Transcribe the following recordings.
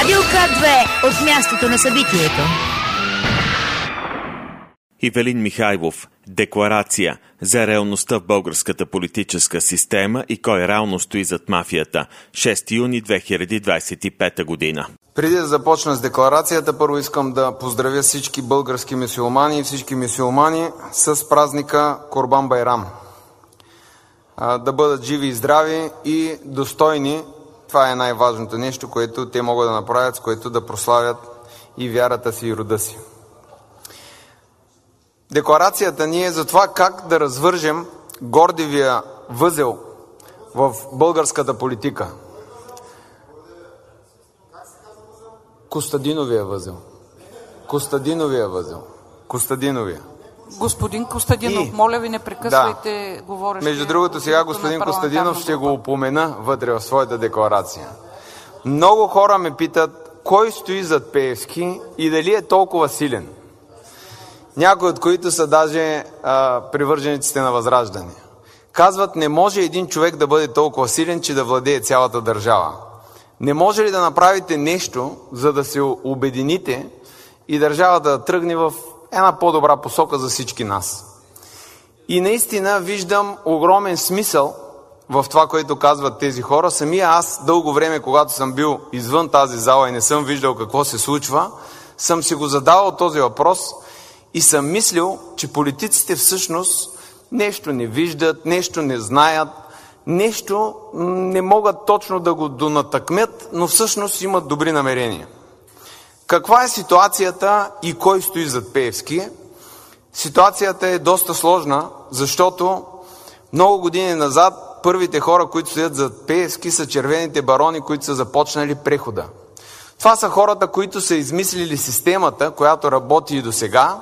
Радио К2 от мястото на събитието. Ивелин Михайлов. Декларация за реалността в българската политическа система и кой реално стои зад мафията. 6 юни 2025 година. Преди да започна с декларацията, първо искам да поздравя всички български мюсюлмани и всички мюсюлмани с празника Курбан Байрам. Да бъдат живи и здрави и достойни. Това е най-важното нещо, което те могат да направят, с което да прославят и вярата си и рода си. Декларацията ни е за това как да развържем гордивия възел в българската политика. Костадиновия възел. Господин Костадинов, моля ви, не прекъсвайте говорещия. Между другото, сега господин Костадинов ще го упомена вътре в своята декларация. Много хора ме питат кой стои зад Пеевски и дали е толкова силен. Някои от които са даже привържениците на Възраждане. Казват, не може един човек да бъде толкова силен, че да владее цялата държава. Не може ли да направите нещо, за да се обедините и държавата да тръгне в една по-добра посока за всички нас? И наистина виждам огромен смисъл в това, което казват тези хора. Самия аз дълго време, когато съм бил извън тази зала и не съм виждал какво се случва, съм си го задавал този въпрос и съм мислил, че политиците всъщност нещо не виждат, нещо не знаят, нещо не могат точно да го донатъкмят, но всъщност имат добри намерения. Каква е ситуацията и кой стои зад Пеевски? Ситуацията е доста сложна, защото много години назад първите хора, които стоят зад Пеевски, са червените барони, които са започнали прехода. Това са хората, които са измислили системата, която работи и до сега.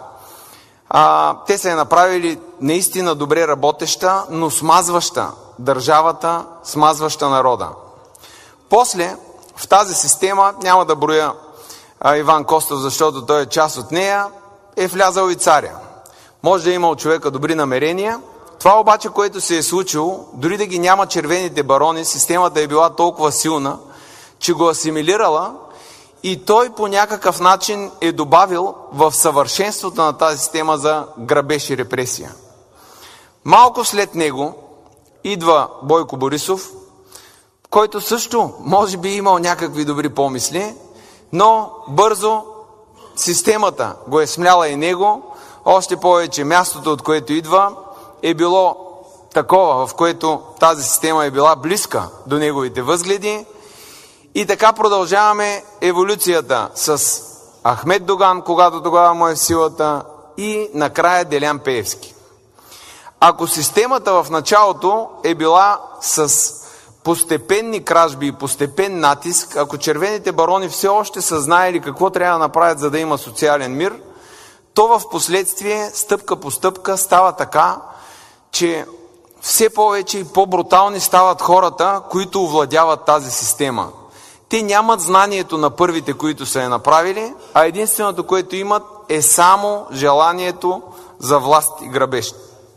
Те са я направили наистина добре работеща, но смазваща държавата, смазваща народа. После в тази система, няма да броя Иван Костов, защото той е част от нея, е влязал и царя. Може да е имал човека добри намерения. Това обаче, което се е случило, дори да ги няма червените барони, системата е била толкова силна, че го асимилирала и той по някакъв начин е добавил в съвършенството на тази система за грабеж и репресия. Малко след него идва Бойко Борисов, който също може би имал някакви добри помисли, но бързо системата го е смляла и него, още повече мястото, от което идва, е било такова, в което тази система е била близка до неговите възгледи. И така продължаваме еволюцията с Ахмед Доган, когато тогава му е в силата, и накрая Делян Пеевски. Ако системата в началото е била с постепенни кражби и постепен натиск, ако червените барони все още са знаели какво трябва да направят, за да има социален мир, то в последствие, стъпка по стъпка, става така, че все повече и по-брутални стават хората, които овладяват тази система. Те нямат знанието на първите, които са я направили, а единственото, което имат, е само желанието за власт и грабеж.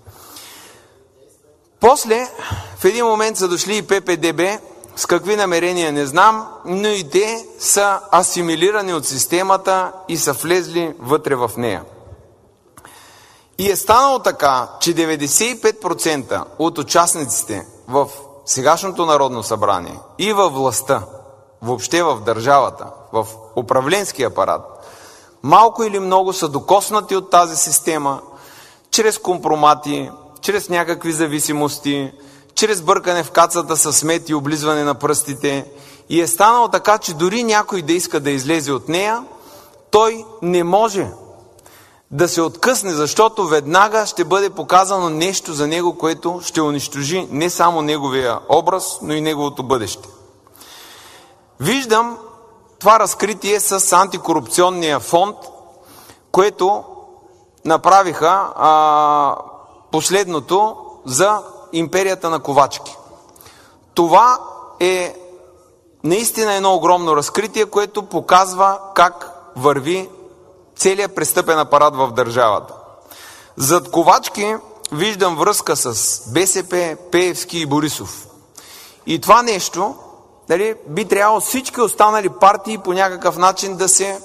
После, в един момент са дошли и ППДБ, с какви намерения не знам, но и те са асимилирани от системата и са влезли вътре в нея. И е станало така, че 95% от участниците в сегашното Народно събрание и във властта, въобще в държавата, в управленския апарат, малко или много са докоснати от тази система, чрез компромати, чрез някакви зависимости, чрез бъркане в кацата с мед и облизване на пръстите. И е станало така, че дори някой да иска да излезе от нея, той не може да се откъсне, защото веднага ще бъде показано нещо за него, което ще унищожи не само неговия образ, но и неговото бъдеще. Виждам това разкритие с антикорупционния фонд, което направиха последното за империята на Ковачки. Това е наистина едно огромно разкритие, което показва как върви целият престъпен апарат в държавата. Зад Ковачки виждам връзка с БСП, Пеевски и Борисов. И това нещо би трябвало всички останали партии по някакъв начин да се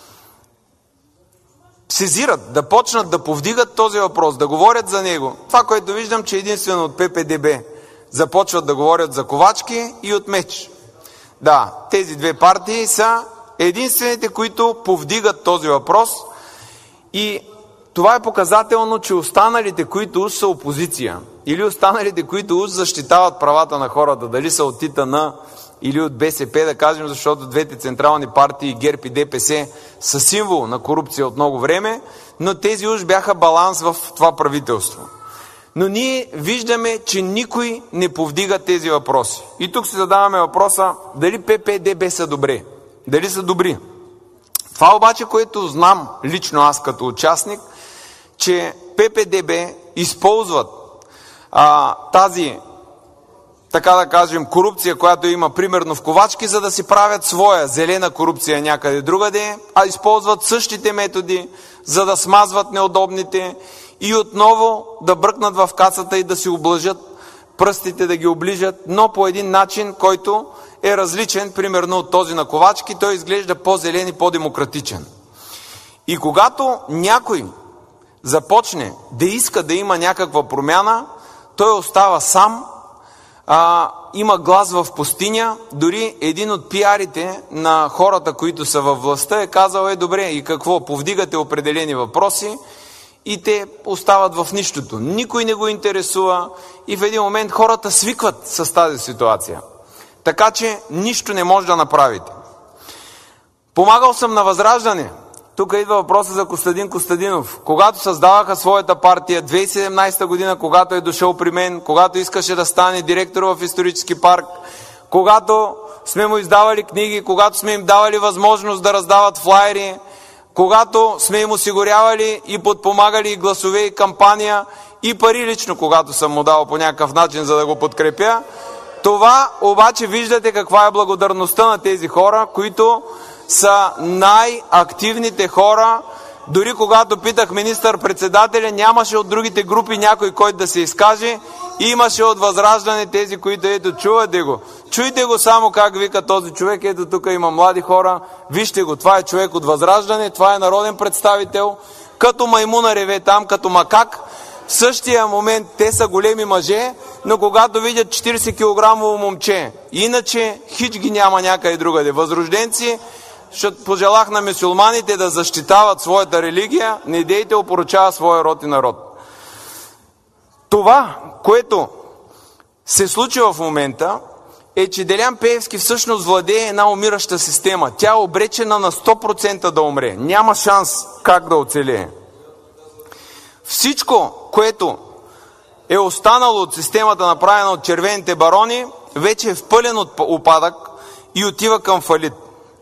сезират, да почнат да повдигат този въпрос, да говорят за него. Това, което виждам, че единствено от ППДБ започват да говорят за Ковачки и от МЕЧ. Да, тези две партии са единствените, които повдигат този въпрос и това е показателно, че останалите, които уж са опозиция или останалите, които уж защитават правата на хората, дали са от ИТН или от БСП, да кажем, защото двете централни партии, ГЕРБ и ДПС, са символ на корупция от много време, но тези уж бяха баланс в това правителство. Но ние виждаме, че никой не повдига тези въпроси. И тук си задаваме въпроса, дали ППДБ са добре? Дали са добри? Това обаче, което знам лично аз като участник, че ППДБ използват тази, така да кажем, корупция, която има примерно в Ковачки, за да си правят своя зелена корупция някъде другаде, а използват същите методи, за да смазват неудобните и отново да бръкнат в кацата и да си облъжат пръстите, да ги оближат, но по един начин, който е различен, примерно от този на Ковачки, той изглежда по-зелен и по-демократичен. И когато някой започне да иска да има някаква промяна, той остава сам, има глас в пустиня. Дори един от пиарите на хората, които са във властта, е казал, добре, и какво, повдигате определени въпроси и те остават в нищото. Никой не го интересува и в един момент хората свикват с тази ситуация. Така че нищо не може да направите. Помагал съм на Възраждане. Тук идва въпроса за Костадин Костадинов. Когато създаваха своята партия 2017 година, когато е дошъл при мен, когато искаше да стане директор в исторически парк, когато сме му издавали книги, когато сме им давали възможност да раздават флаери, когато сме им осигурявали и подпомагали и гласове и кампания и пари лично, когато съм му дал по някакъв начин, за да го подкрепя. Това обаче виждате каква е благодарността на тези хора, които са най-активните хора. Дори когато питах министър-председателя, нямаше от другите групи някой, който да се изкаже. Имаше от Възраждане тези, които чувате го. Чуйте го само как вика този човек. Ето тук има млади хора. Вижте го, това е човек от Възраждане, това е народен представител. Като маймуна реве там, като макак. В същия момент те са големи мъже, но когато видят 40 кг момче, иначе хич ги няма някъде другаде. Възрожденци, ще пожелах на мюсюлманите да защитават своята религия, не дейте опоручава своя род и народ. Това, което се случи в момента, е, че Делян Пеевски всъщност владее една умираща система. Тя е обречена на 100% да умре. Няма шанс как да оцелее. Всичко, което е останало от системата, направена от червените барони, вече е в пълен упадък и отива към фалит.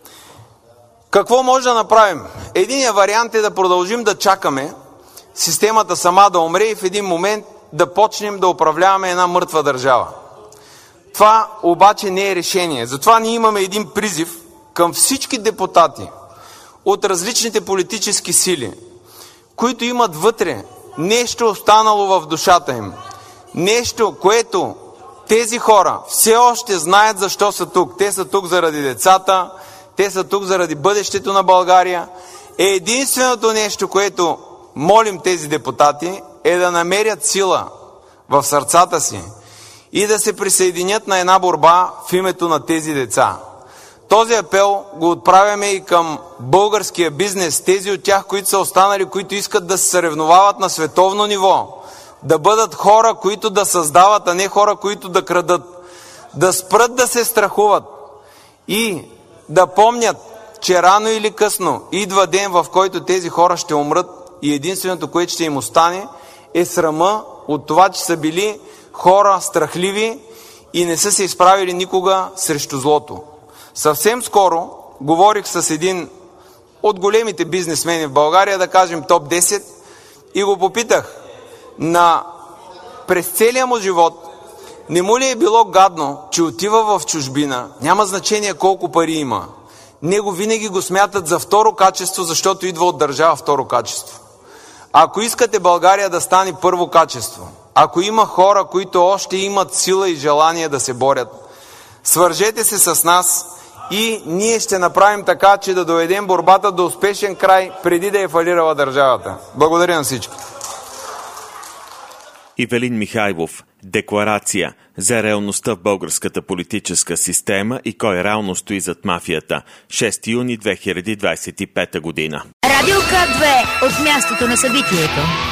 Какво може да направим? Единият вариант е да продължим да чакаме системата сама да умре и в един момент да почнем да управляваме една мъртва държава. Това обаче не е решение. Затова ние имаме един призив към всички депутати от различните политически сили, които имат вътре нещо останало в душата им. Нещо, което тези хора все още знаят защо са тук. Те са тук заради децата, те са тук заради бъдещето на България. Единственото нещо, което молим тези депутати, е да намерят сила в сърцата си и да се присъединят на една борба в името на тези деца. Този апел го отправяме и към българския бизнес, тези от тях, които са останали, които искат да се съревновават на световно ниво, да бъдат хора, които да създават, а не хора, които да крадат, да спрат да се страхуват и да помнят, че рано или късно идва ден, в който тези хора ще умрат и единственото, което ще им остане, е срама от това, че са били хора страхливи и не са се изправили никога срещу злото. Съвсем скоро говорих с един от големите бизнесмени в България, да кажем топ 10, и го попитах, през целия му живот не му ли е било гадно, че отива в чужбина, няма значение колко пари има. Него винаги го смятат за второ качество, защото идва от държава второ качество. Ако искате България да стане първо качество, ако има хора, които още имат сила и желание да се борят, Свържете се с нас и ние ще направим така, че да доведем борбата до успешен край, преди да е фалирала държавата. Благодаря на всички. Ивелин Михайлов. Декларация за реалността в българската политическа система и кой реално стои зад мафията. 6 юни 2025 година. Радио К2 от мястото на събитието.